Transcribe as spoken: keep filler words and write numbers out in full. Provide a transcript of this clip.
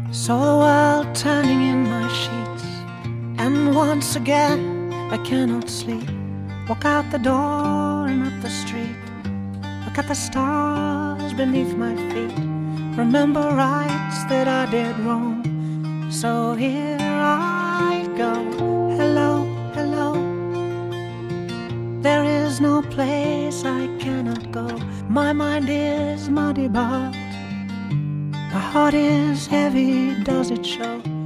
Saw the world turning in my sheets, and once again I cannot sleep. Walk out the door and up the street, look at the stars beneath my feet, remember rights that I did wrong. So here I go, hello, hello. There is no place I cannot go. My mind is muddy, but my heart is heavy, does it show?